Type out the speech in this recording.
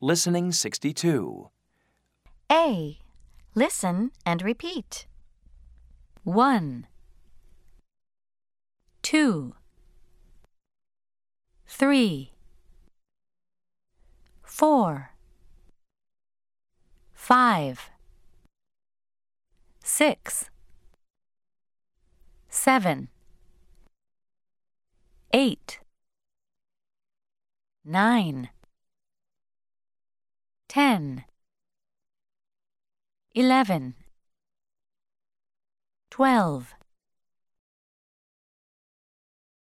Listening 62. A. Listen and repeat. 1, 2, 3, 4, 5, 6, 7, 8, 9, 10, 11, 12,